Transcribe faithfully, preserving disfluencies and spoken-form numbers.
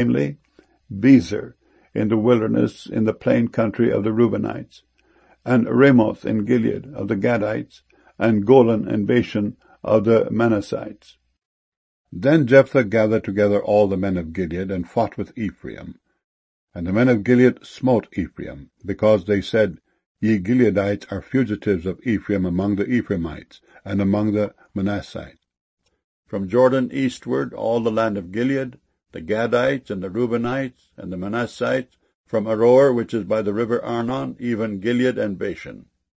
namely, Bezer in the wilderness in the plain country of the Reubenites, and Ramoth in Gilead of the Gadites, and Golan in Bashan of the Manassites. Then Jephthah gathered together all the men of Gilead, and fought with Ephraim. And the men of Gilead smote Ephraim, because they said, Ye Gileadites are fugitives of Ephraim among the Ephraimites, and among the Manassites. From Jordan eastward all the land of Gilead, the Gadites, and the Reubenites, and the Manassites, from Aroer, which is by the river Arnon, even Gilead and Bashan.